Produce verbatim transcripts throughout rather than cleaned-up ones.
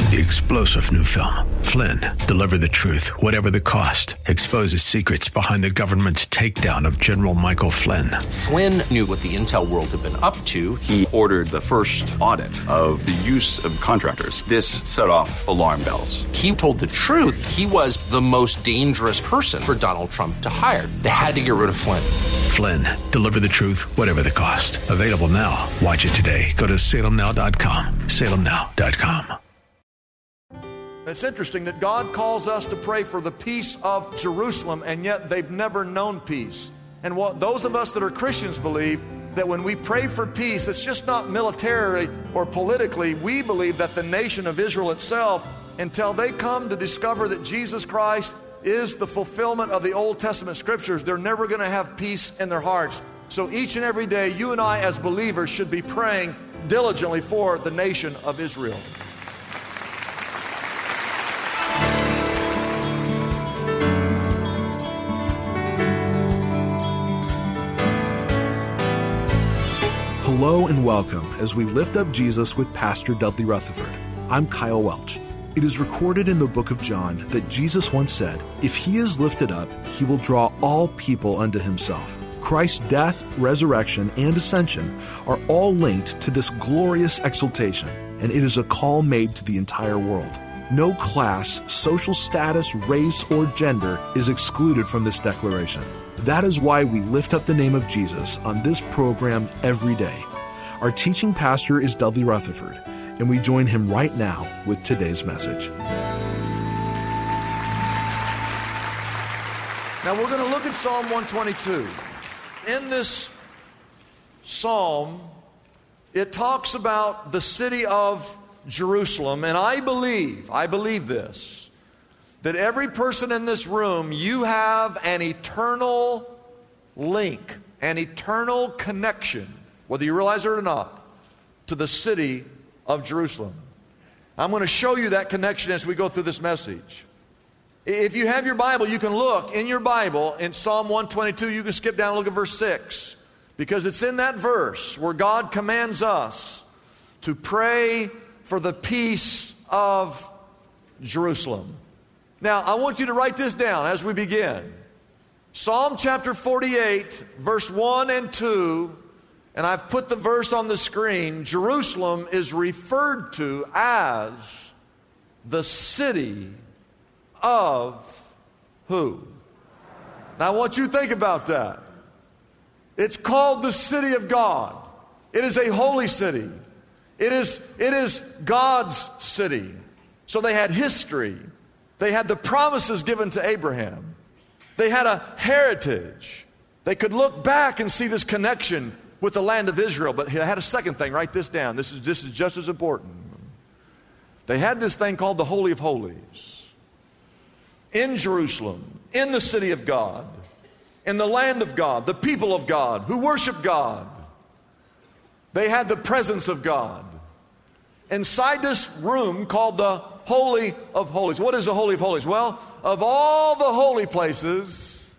The explosive new film, Flynn, deliver the truth, whatever the cost, exposes secrets behind the government's takedown of General Michael Flynn. Flynn knew what the intel world had been up to. He ordered the first audit of the use of contractors. This set off alarm bells. He told the truth. He was the most dangerous person for Donald Trump to hire. They had to get rid of Flynn. Flynn, deliver the truth, whatever the cost. Available now. Watch it today. Go to salem now dot com. salem now dot com. It's interesting that God calls us to pray for the peace of Jerusalem, and yet they've never known peace. And what those of us that are Christians believe that when we pray for peace, it's just not militarily or politically. We believe that the nation of Israel itself, until they come to discover that Jesus Christ is the fulfillment of the Old Testament scriptures, they're never going to have peace in their hearts. So each and every day, you and I as believers should be praying diligently for the nation of Israel. Hello and welcome as we lift up Jesus with Pastor Dudley Rutherford. I'm Kyle Welch. It is recorded in the book of John that Jesus once said, "If he is lifted up, he will draw all people unto himself." Christ's death, resurrection, and ascension are all linked to this glorious exaltation, and it is a call made to the entire world. No class, social status, race, or gender is excluded from this declaration. That is why we lift up the name of Jesus on this program every day. Our teaching pastor is Dudley Rutherford, and we join him right now with today's message. Now we're going to look at Psalm one twenty-two. In this psalm, it talks about the city of Jerusalem, and I believe, I believe this, that every person in this room, you have an eternal link, an eternal connection, whether you realize it or not, to the city of Jerusalem. I'm going to show you that connection as we go through this message. If you have your Bible, you can look in your Bible in Psalm one twenty-two. You can skip down and look at verse six, because it's in that verse where God commands us to pray for the peace of Jerusalem. Now, I want you to write this down as we begin. Psalm chapter forty-eight, verse one and two, and I've put the verse on the screen. Jerusalem is referred to as the city of who? Now, I want you to think about that. It's called the city of God. It is a holy city. It is, it is God's city. So they had history. They had the promises given to Abraham. They had a heritage. They could look back and see this connection with the land of Israel. But they had a second thing. Write this down. This is, this is just as important. They had this thing called the Holy of Holies. In Jerusalem, in the city of God, in the land of God, the people of God who worship God. They had the presence of God. Inside this room called the Holy of Holies. What is the Holy of Holies? Well, of all the holy places,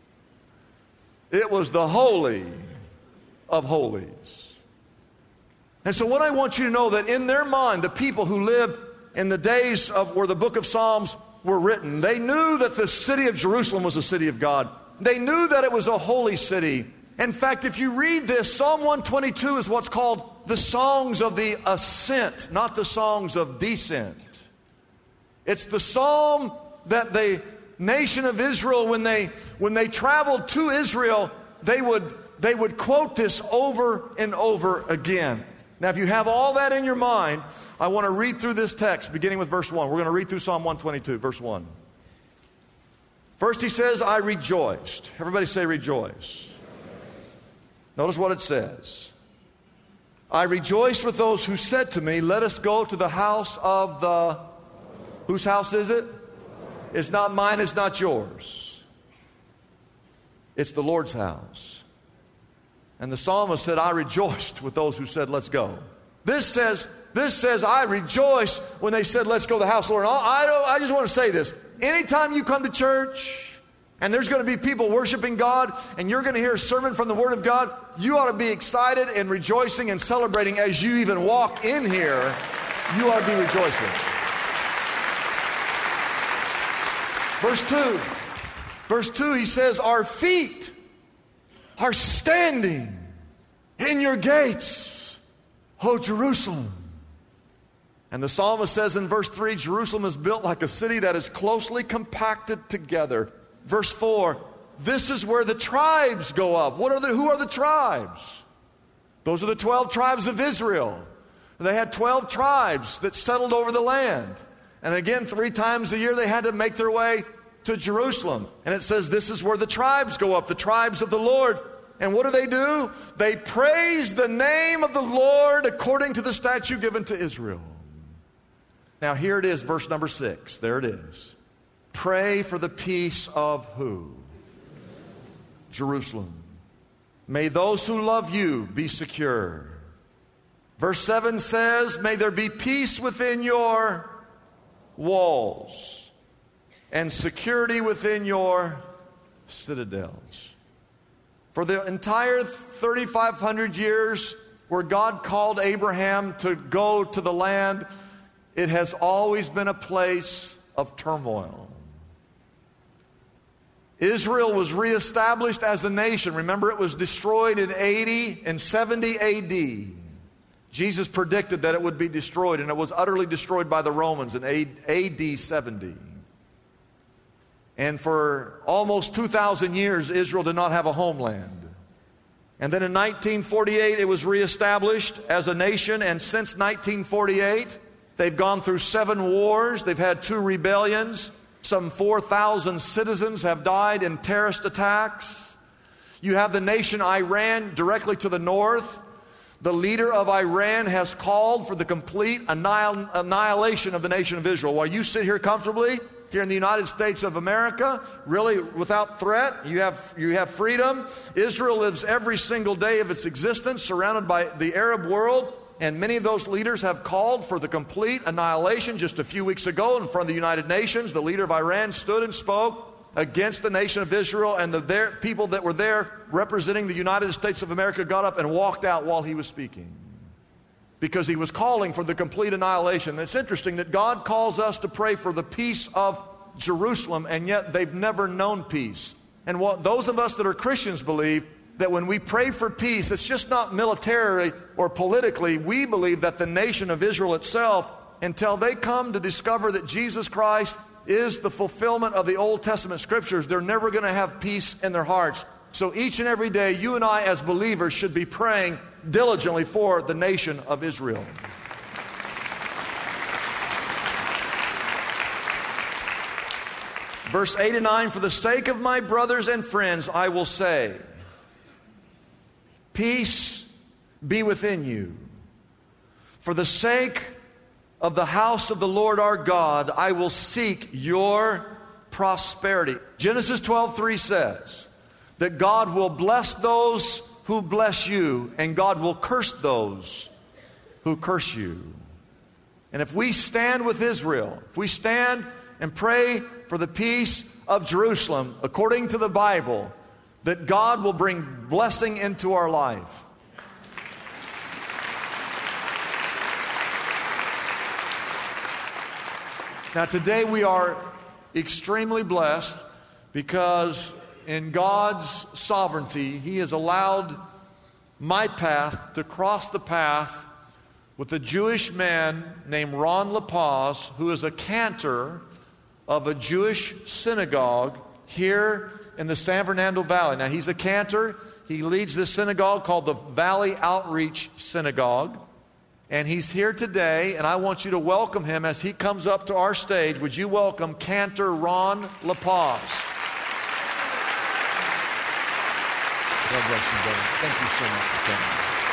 it was the Holy of Holies. And so what I want you to know, that in their mind, the people who lived in the days of where the book of Psalms were written, they knew that the city of Jerusalem was a city of God. They knew that it was a holy city. In fact, if you read this, Psalm one twenty-two is what's called the songs of the ascent, not the songs of descent. It's the psalm that the nation of Israel, when they when they traveled to Israel, they would they would quote this over and over again. Now, if you have all that in your mind, I want to read through this text, beginning with verse one. We're going to read through Psalm one twenty-two, verse one. First, he says, I rejoiced. Everybody say rejoice. Notice what it says. I rejoiced with those who said to me, let us go to the house of the... Whose house is it? It's not mine, it's not yours. It's the Lord's house. And the psalmist said, I rejoiced with those who said, let's go. This says, this says, I rejoiced when they said, let's go to the house of the Lord. I, don't, I just want to say this. Anytime you come to church and there's going to be people worshiping God and you're going to hear a sermon from the Word of God, you ought to be excited and rejoicing and celebrating as you even walk in here. You ought to be rejoicing. Verse two. Verse two, he says, our feet are standing in your gates, O Jerusalem. And the psalmist says in verse three, Jerusalem is built like a city that is closely compacted together. Verse four, this is where the tribes go up. What are the, who are the tribes? Those are the twelve tribes of Israel. They had twelve tribes that settled over the land. And again, three times a year they had to make their way to Jerusalem. And it says this is where the tribes go up, the tribes of the Lord. And what do they do? They praise the name of the Lord according to the statute given to Israel. Now here it is, verse number six. There it is. Pray for the peace of who? Jerusalem. May those who love you be secure. Verse seven says, may there be peace within your walls and security within your citadels. For the entire thirty-five hundred years where God called Abraham to go to the land, it has always been a place of turmoil. Israel was reestablished as a nation. Remember, it was destroyed in eighty and seventy A D. Jesus predicted that it would be destroyed, and it was utterly destroyed by the Romans in A D seventy. And for almost two thousand years, Israel did not have a homeland. And then in nineteen forty-eight, it was reestablished as a nation, and since nineteen forty-eight, they've gone through seven wars, they've had two rebellions, some four thousand citizens have died in terrorist attacks. You have the nation Iran directly to the north. The leader of Iran has called for the complete annihil- annihilation of the nation of Israel. While you sit here comfortably, here in the United States of America, really without threat, you have, you have freedom. Israel lives every single day of its existence surrounded by the Arab world, and many of those leaders have called for the complete annihilation. Just a few weeks ago in front of the United Nations, the leader of Iran stood and spoke against the nation of Israel, and the there, people that were there representing the United States of America got up and walked out while he was speaking, because he was calling for the complete annihilation. And it's interesting that God calls us to pray for the peace of Jerusalem, and yet they've never known peace. And what those of us that are Christians believe, that when we pray for peace, it's just not militarily or politically. We believe that the nation of Israel itself, until they come to discover that Jesus Christ is the fulfillment of the Old Testament scriptures, they're never going to have peace in their hearts. So each and every day, you and I as believers should be praying diligently for the nation of Israel. Verse eight and nine, for the sake of my brothers and friends, I will say, peace be within you. For the sake of the house of the Lord our God, I will seek your prosperity. Genesis twelve three says that God will bless those who bless you, and God will curse those who curse you. And if we stand with Israel, if we stand and pray for the peace of Jerusalem, according to the Bible, that God will bring blessing into our life. Now today we are extremely blessed because in God's sovereignty, He has allowed my path to cross the path with a Jewish man named Ron LaPaz, who is a cantor of a Jewish synagogue here in the San Fernando Valley. Now he's a cantor. He leads this synagogue called the Valley Outreach Synagogue. And he's here today, and I want you to welcome him as he comes up to our stage. Would you welcome Cantor Ron LaPaz? God bless you, brother. Thank you so much for coming.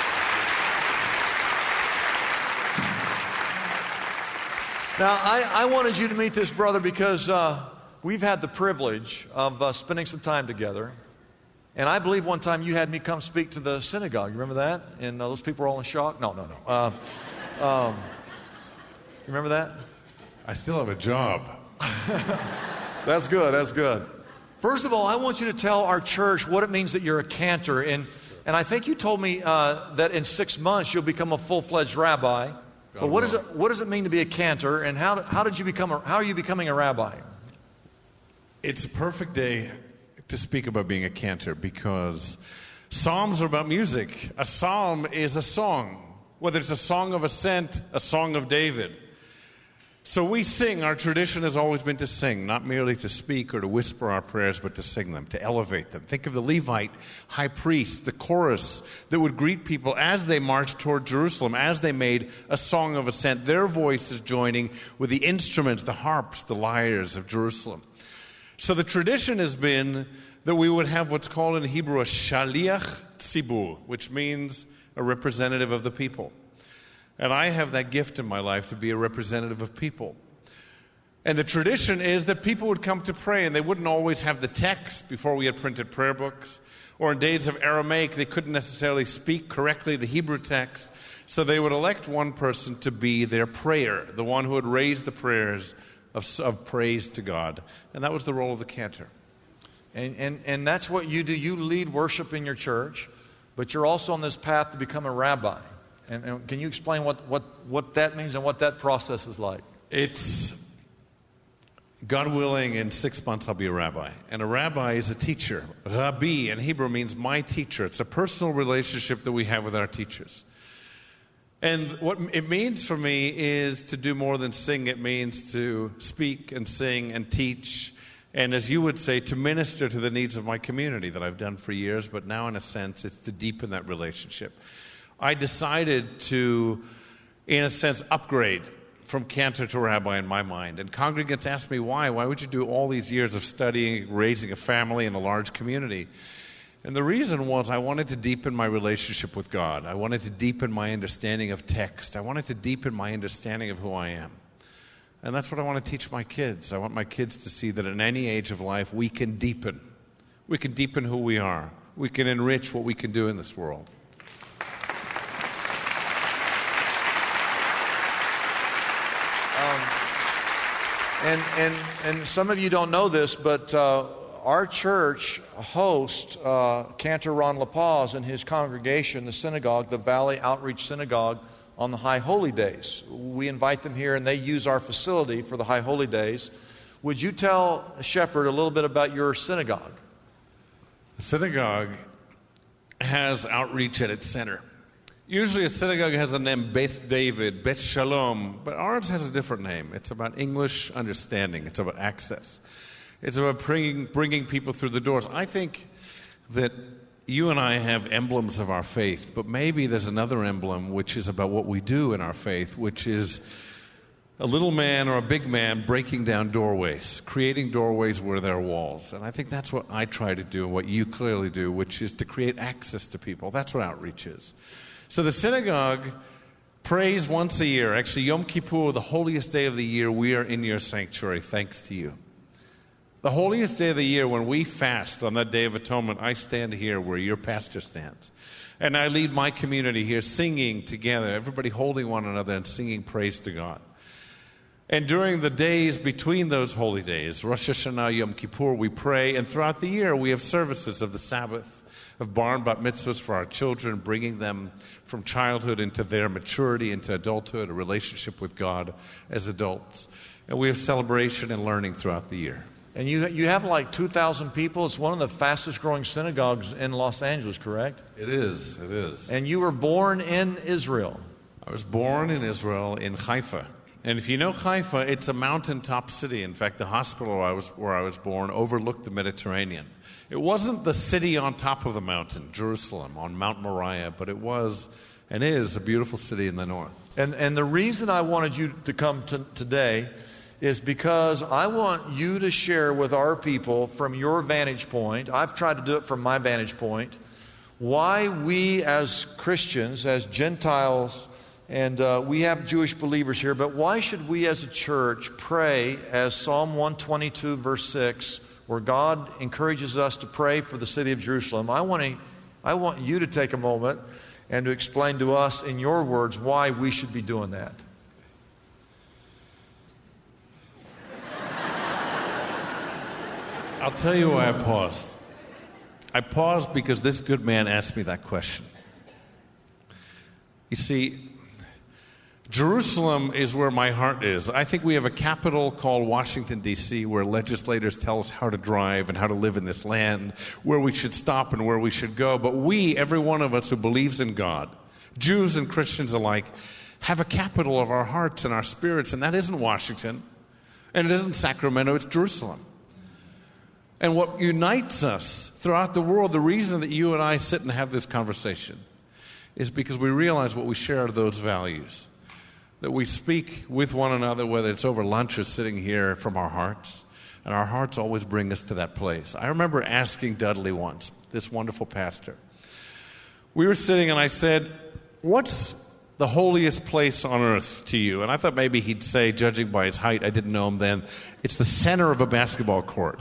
Now, I, I wanted you to meet this brother because uh, we've had the privilege of uh, spending some time together. And I believe one time you had me come speak to the synagogue. You remember that? And uh, those people were all in shock? No, no, no. Uh, um, you remember that? I still have a job. That's good, that's good. First of all, I want you to tell our church what it means that you're a cantor. And, and I think you told me uh, that in six months you'll become a full-fledged rabbi. God but what, is it, what does it mean to be a cantor? And how, how, did you become a, how are you becoming a rabbi? It's a perfect day to speak about being a cantor because psalms are about music. A psalm is a song, whether it's a song of ascent, a song of David. So we sing. Our tradition has always been to sing, not merely to speak or to whisper our prayers, but to sing them, to elevate them. Think of the Levite high priest, the chorus that would greet people as they marched toward Jerusalem, as they made a song of ascent. Their voices joining with the instruments, the harps, the lyres of Jerusalem. So the tradition has been that we would have what's called in Hebrew a shaliach tzibur, which means a representative of the people. And I have that gift in my life to be a representative of people. And the tradition is that people would come to pray, and they wouldn't always have the text before we had printed prayer books. Or in days of Aramaic, they couldn't necessarily speak correctly the Hebrew text. So they would elect one person to be their prayer, the one who would raise the prayers of, of praise to God. And that was the role of the cantor. And, and, and that's what you do. You lead worship in your church, but you're also on this path to become a rabbi. And, and can you explain what, what, what that means and what that process is like? It's, God willing, in six months I'll be a rabbi. And a rabbi is a teacher. Rabbi in Hebrew means my teacher. It's a personal relationship that we have with our teachers. And what it means for me is to do more than sing. It means to speak and sing and teach. And as you would say, to minister to the needs of my community that I've done for years. But now, in a sense, it's to deepen that relationship. I decided to, in a sense, upgrade from cantor to rabbi in my mind. And congregants asked me why. Why would you do all these years of studying, raising a family in a large community? And the reason was I wanted to deepen my relationship with God. I wanted to deepen my understanding of text. I wanted to deepen my understanding of who I am. And that's what I want to teach my kids. I want my kids to see that in any age of life, we can deepen. We can deepen who we are. We can enrich what we can do in this world. And, and, and some of you don't know this, but uh, our church hosts uh, Cantor Ron LaPaz and his congregation, the synagogue, the Valley Outreach Synagogue, on the High Holy Days. We invite them here, and they use our facility for the High Holy Days. Would you tell Shepherd a little bit about your synagogue? The synagogue has outreach at its center. Usually a synagogue has a name, Beth David, Beth Shalom, but ours has a different name. It's about English understanding. It's about access. It's about bringing, bringing people through the doors. I think that you and I have emblems of our faith, but maybe there's another emblem which is about what we do in our faith, which is a little man or a big man breaking down doorways, creating doorways where there are walls. And I think that's what I try to do, what you clearly do, which is to create access to people. That's what outreach is. So the synagogue prays once a year. Actually, Yom Kippur, the holiest day of the year, we are in your sanctuary, thanks to you. The holiest day of the year, when we fast on that Day of Atonement, I stand here where your pastor stands. And I lead my community here singing together, everybody holding one another and singing praise to God. And during the days between those holy days, Rosh Hashanah, Yom Kippur, we pray. And throughout the year, we have services of the Sabbath, of bar and bat mitzvahs for our children, bringing them from childhood into their maturity, into adulthood, a relationship with God as adults. And we have celebration and learning throughout the year. And you you have like two thousand people. It's one of the fastest growing synagogues in Los Angeles, correct? It is, it is. And you were born in Israel. I was born in Israel, in Haifa. And if you know Haifa, it's a mountaintop city. In fact, the hospital where I was, where I was born overlooked the Mediterranean. It wasn't the city on top of the mountain, Jerusalem, on Mount Moriah, but it was and is a beautiful city in the north. And and the reason I wanted you to come to today is because I want you to share with our people from your vantage point, I've tried to do it from my vantage point, why we as Christians, as Gentiles, and uh, we have Jewish believers here, but why should we as a church pray as Psalm one twenty-two verse six, where God encourages us to pray for the city of Jerusalem? I want to, I want you to take a moment and to explain to us in your words why we should be doing that. I'll tell you why I paused. I paused because this good man asked me that question. You see, Jerusalem is where my heart is. I think we have a capital called Washington, D C, where legislators tell us how to drive and how to live in this land, where we should stop and where we should go. But we, every one of us who believes in God, Jews and Christians alike, have a capital of our hearts and our spirits, and that isn't Washington, and it isn't Sacramento, it's Jerusalem. And what unites us throughout the world, the reason that you and I sit and have this conversation, is because we realize what we share are those values. That we speak with one another, whether it's over lunch or sitting here, from our hearts. And our hearts always bring us to that place. I remember asking Dudley once, this wonderful pastor. We were sitting and I said, what's the holiest place on earth to you? And I thought maybe he'd say, judging by his height, I didn't know him then, it's the center of a basketball court.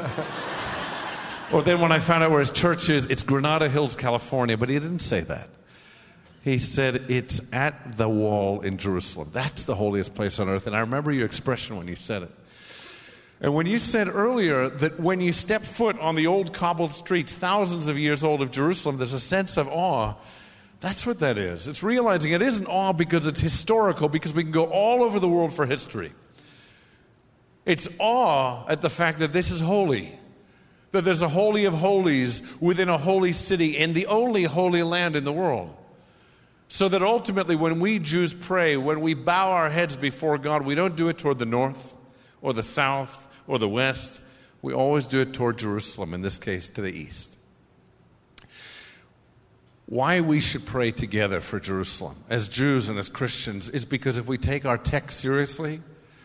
Or then when I found out where his church is, it's Granada Hills, California. But he didn't say that. He said, it's at the wall in Jerusalem. That's the holiest place on earth. And I remember your expression when you said it. And when you said earlier that when you step foot on the old cobbled streets, thousands of years old of Jerusalem, there's a sense of awe. That's what that is. It's realizing it isn't awe because it's historical, because we can go all over the world for history. It's awe at the fact that this is holy. That there's a holy of holies within a holy city in the only holy land in the world. So that ultimately when we Jews pray, when we bow our heads before God, we don't do it toward the north or the south or the west. We always do it toward Jerusalem, in this case to the east. Why we should pray together for Jerusalem as Jews and as Christians is because if we take our text seriously,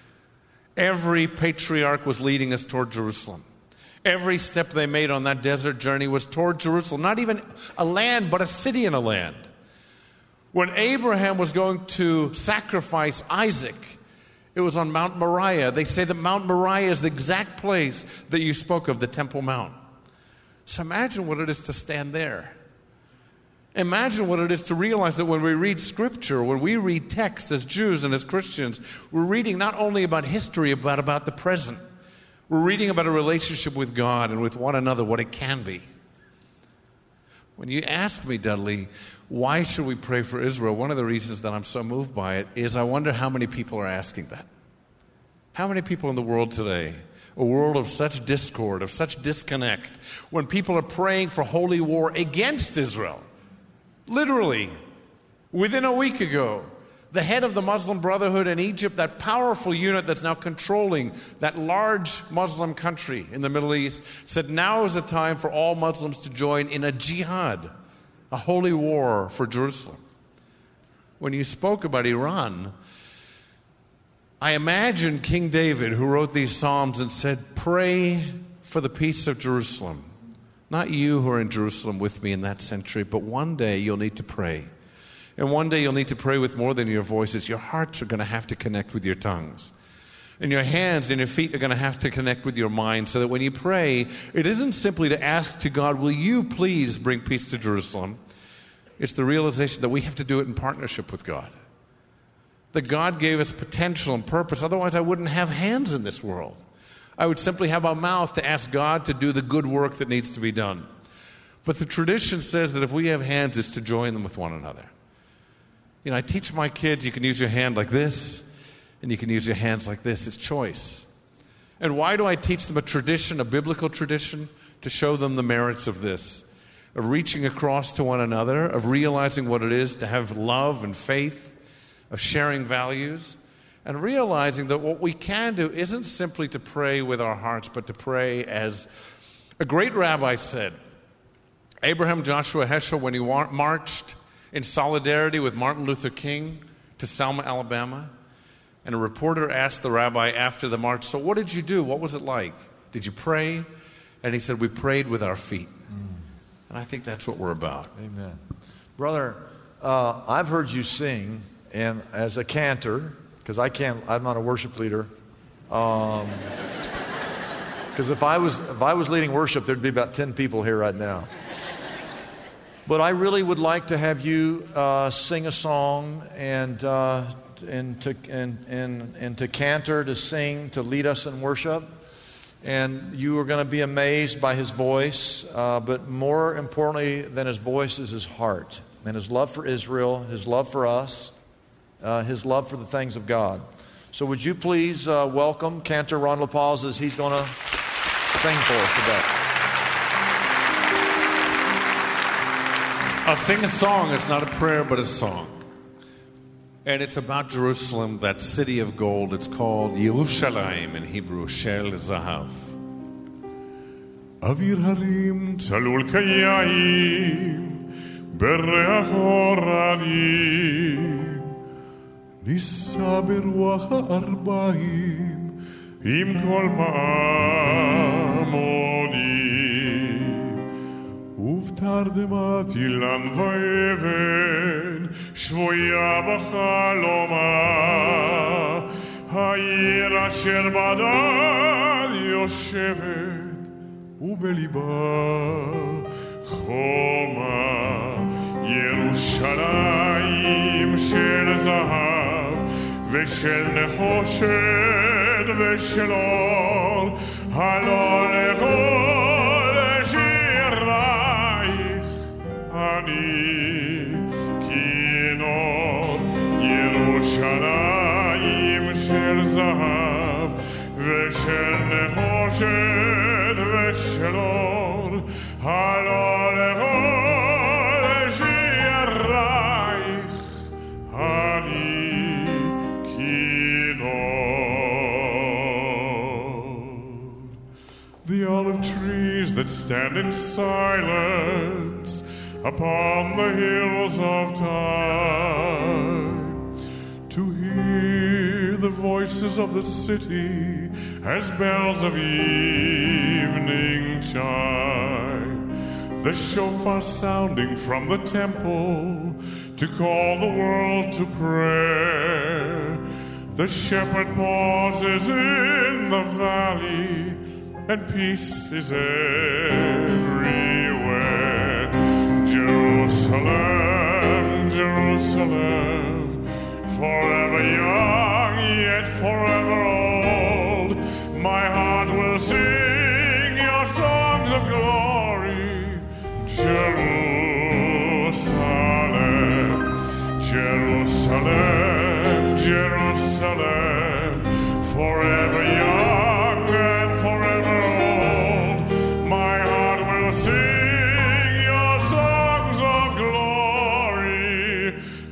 every patriarch was leading us toward Jerusalem. Every step they made on that desert journey was toward Jerusalem, not even a land, but a city in a land. When Abraham was going to sacrifice Isaac, it was on Mount Moriah. They say that Mount Moriah is the exact place that you spoke of, the Temple Mount. So imagine what it is to stand there. Imagine what it is to realize that when we read Scripture, when we read text as Jews and as Christians, we're reading not only about history, but about the present. We're reading about a relationship with God and with one another, what it can be. When you ask me, Dudley, why should we pray for Israel? One of the reasons that I'm so moved by it is I wonder how many people are asking that. How many people in the world today, a world of such discord, of such disconnect, when people are praying for holy war against Israel, literally, within a week ago, the head of the Muslim Brotherhood in Egypt, that powerful unit that's now controlling that large Muslim country in the Middle East, said now is the time for all Muslims to join in a jihad, a holy war for Jerusalem. When you spoke about Iran, I imagine King David, who wrote these Psalms and said, pray for the peace of Jerusalem. Not you who are in Jerusalem with me in that century, but one day you'll need to pray. And one day you'll need to pray with more than your voices. Your hearts are going to have to connect with your tongues. And your hands and your feet are going to have to connect with your mind so that when you pray, it isn't simply to ask to God, will you please bring peace to Jerusalem? It's the realization that we have to do it in partnership with God. That God gave us potential and purpose. Otherwise, I wouldn't have hands in this world. I would simply have a mouth to ask God to do the good work that needs to be done. But the tradition says that if we have hands, it's to join them with one another. You know, I teach my kids you can use your hand like this, and you can use your hands like this. It's choice. And why do I teach them a tradition, a biblical tradition? To show them the merits of this, of reaching across to one another, of realizing what it is to have love and faith, of sharing values, and realizing that what we can do isn't simply to pray with our hearts, but to pray as a great rabbi said. Abraham Joshua Heschel, when he wa- marched in solidarity with Martin Luther King to Selma, Alabama, and a reporter asked the rabbi after the march, so what did you do? What was it like? Did you pray? And he said, we prayed with our feet. Mm. And I think that's what we're about. Amen. Brother, uh, I've heard you sing, and as a cantor, because I can't, I'm not a worship leader. Um, because if I was if I was leading worship, there'd be about ten people here right now. But I really would like to have you uh, sing a song and uh, and to and, and and to cantor, to sing, to lead us in worship. And you are going to be amazed by his voice. Uh, but more importantly than his voice is his heart and his love for Israel, his love for us. uh, his love for the things of God. So would you please uh, welcome Cantor Ron LaPaz as he's going to sing for us today. I'll sing a song. It's not a prayer, but a song. And it's about Jerusalem, that city of gold. It's called Yerushalayim in Hebrew, Shel Zahav. Avir harim tzalul kayayim bereach oranim ניסה ברוח הארבעים עם כל פעמונים ובתרדמת אילן ואבן שבויה בחלומה העיר אשר בדד יושבת ובליבה חומה ירושלים של זהב ושל נחושת ושל אור הלא לכל שירייך אני כינור ירושלים של זהב ושל נחושת ושל אור הלא לכל שירייך אני the olive trees that stand in silence upon the hills of time, to hear the voices of the city as bells of evening chime, the shofar sounding from the temple to call the world to prayer. The shepherd pauses in the valley and peace is everywhere. Jerusalem, Jerusalem, forever young yet forever old, my heart will sing your songs of glory. Jerusalem, Jerusalem, Jerusalem, forever young and forever old, my heart will sing your songs of glory.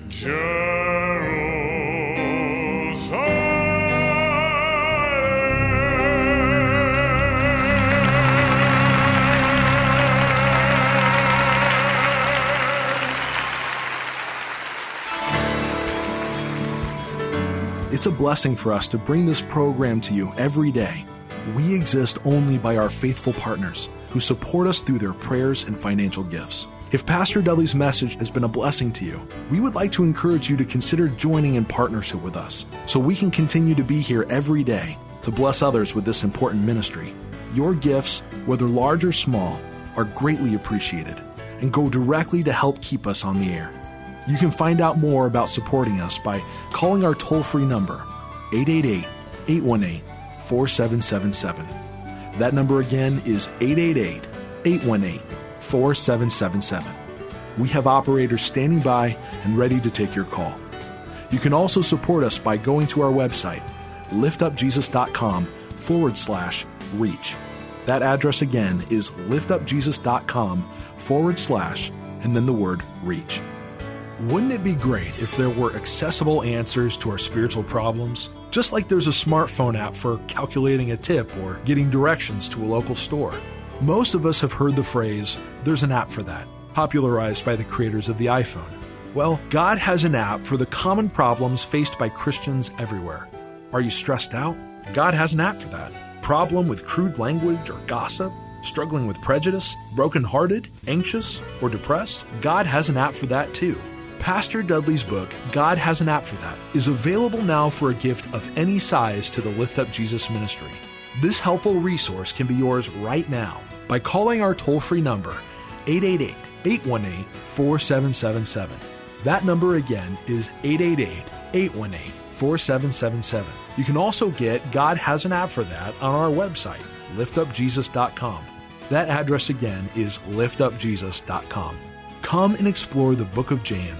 It's a blessing for us to bring this program to you every day. We exist only by our faithful partners who support us through their prayers and financial gifts. If Pastor Dudley's message has been a blessing to you, we would like to encourage you to consider joining in partnership with us so we can continue to be here every day to bless others with this important ministry. Your gifts, whether large or small, are greatly appreciated and go directly to help keep us on the air. You can find out more about supporting us by calling our toll-free number, eight eight eight, eight one eight, four seven seven seven. That number again is eight eight eight, eight one eight, four seven seven seven. We have operators standing by and ready to take your call. You can also support us by going to our website, liftupjesus.com forward slash reach. That address again is liftupjesus.com forward slash and then the word reach. Wouldn't it be great if there were accessible answers to our spiritual problems? Just like there's a smartphone app for calculating a tip or getting directions to a local store. Most of us have heard the phrase, there's an app for that, popularized by the creators of the iPhone. Well, God has an app for the common problems faced by Christians everywhere. Are you stressed out? God has an app for that. Problem with crude language or gossip? Struggling with prejudice? Brokenhearted? Anxious? Or depressed? God has an app for that too. Pastor Dudley's book, God Has an App for That, is available now for a gift of any size to the Lift Up Jesus ministry. This helpful resource can be yours right now by calling our toll-free number, eight eight eight, eight one eight, four seven seven seven. That number again is eight eight eight, eight one eight, four seven seven seven. You can also get God Has an App for That on our website, lift up jesus dot com. That address again is lift up jesus dot com. Come and explore the book of James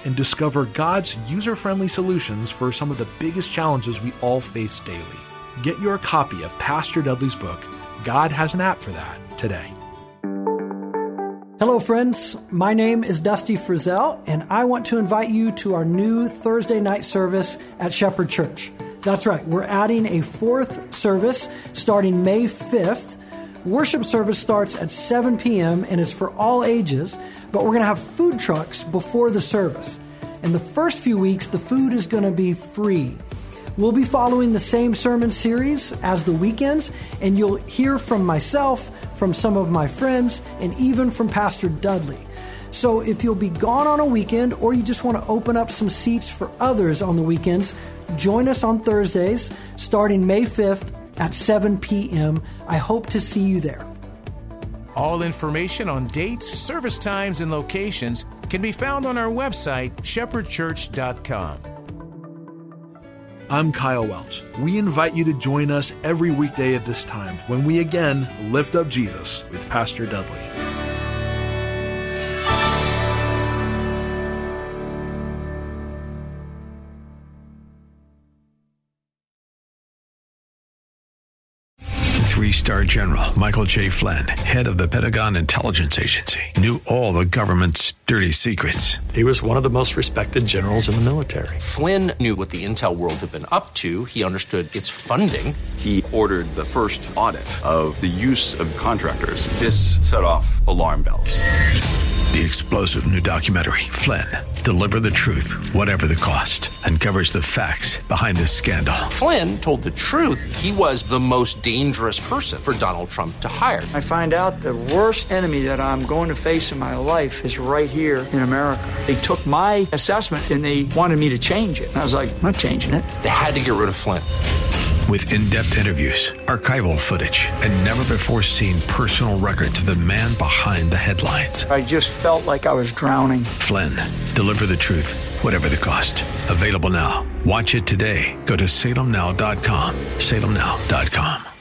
and discover God's user-friendly solutions for some of the biggest challenges we all face daily. Get your copy of Pastor Dudley's book, God Has an App for That, today. Hello, friends. My name is Dusty Frizzell, and I want to invite you to our new Thursday night service at Shepherd Church. That's right. We're adding a fourth service starting May fifth. Worship service starts at seven p.m. and it's for all ages, but we're going to have food trucks before the service. In the first few weeks, the food is going to be free. We'll be following the same sermon series as the weekends, and you'll hear from myself, from some of my friends, and even from Pastor Dudley. So if you'll be gone on a weekend, or you just want to open up some seats for others on the weekends, join us on Thursdays starting May fifth at seven p.m. I hope to see you there. All information on dates, service times, and locations can be found on our website, shepherd church dot com. I'm Kyle Welch. We invite you to join us every weekday at this time when we again lift up Jesus with Pastor Dudley. Three-star General Michael J. Flynn, head of the Pentagon Intelligence Agency, knew all the government's dirty secrets. He was one of the most respected generals in the military. Flynn knew what the intel world had been up to. He understood its funding. He ordered the first audit of the use of contractors. This set off alarm bells. The explosive new documentary, Flynn, Deliver the Truth, Whatever the Cost, uncovers the facts behind this scandal. Flynn told the truth. He was the most dangerous person for Donald Trump to hire. I find out the worst enemy that I'm going to face in my life is right here in America. They took my assessment and they wanted me to change it. And I was like, I'm not changing it. They had to get rid of Flynn. With in-depth interviews, archival footage, and never-before-seen personal records of the man behind the headlines. I just felt like I was drowning. Flynn, Deliver the Truth, Whatever the Cost. Available now. Watch it today. Go to salem now dot com. salem now dot com.